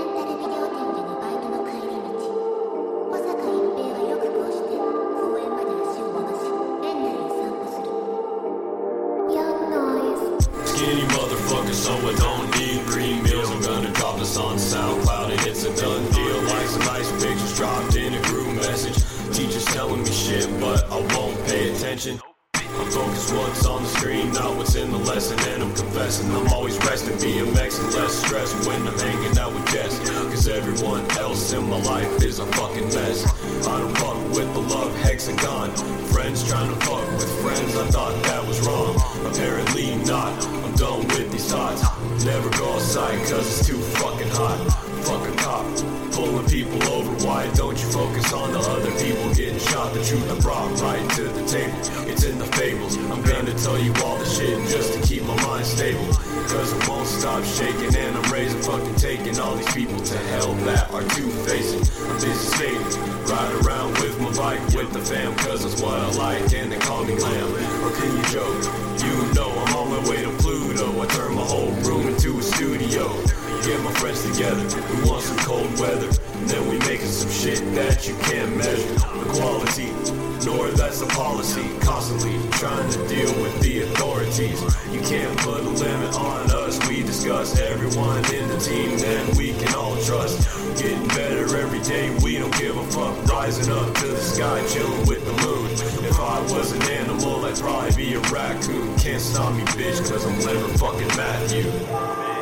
Skinny motherfucker, so I don't need 3 meals. I'm gonna drop this on SoundCloud and it's a done deal. Like some nice pictures dropped in a group message. Teachers telling me shit, but I won't pay attention. I'm focused what's on the screen, not what's in the lesson. And I'm confessing I'm always resting, BMX and less stress when I'm hanging out with guests. Cause everyone else in my life is a fucking mess. I don't fuck with the love hexagon. Friends trying to fuck with friends, I thought that was wrong. Apparently not, I'm done with these thoughts. Never go outside cause it's too fucking hot. Fuck a cop, pulling people over. Why don't you focus on the other people getting shot? The truth I brought right to the table, it's in the fables. I'm gonna tell you all the shit just to keep my mind stable. Cause I won't stop shaking and I'm raising, fucking taking all these people to hell that are two-facing. I'm busy skating, ride around with my bike with the fam, cause that's what I like and they call me glam. Or can you joke? You know I'm on my way to Pluto. I turn my whole room into a studio. Get my friends together, we want some cold weather. And then we making some shit that you can't measure. The quality, nor that's the policy. Constantly trying to deal with the authorities. You can't put a limit on us. We discuss everyone in the team that we can all trust. Getting better every day, we don't give a fuck. Rising up to the sky, chilling with the moon. If I was an animal, I'd probably be a raccoon. Can't stop me, bitch, cause I'm never fucking Matthew.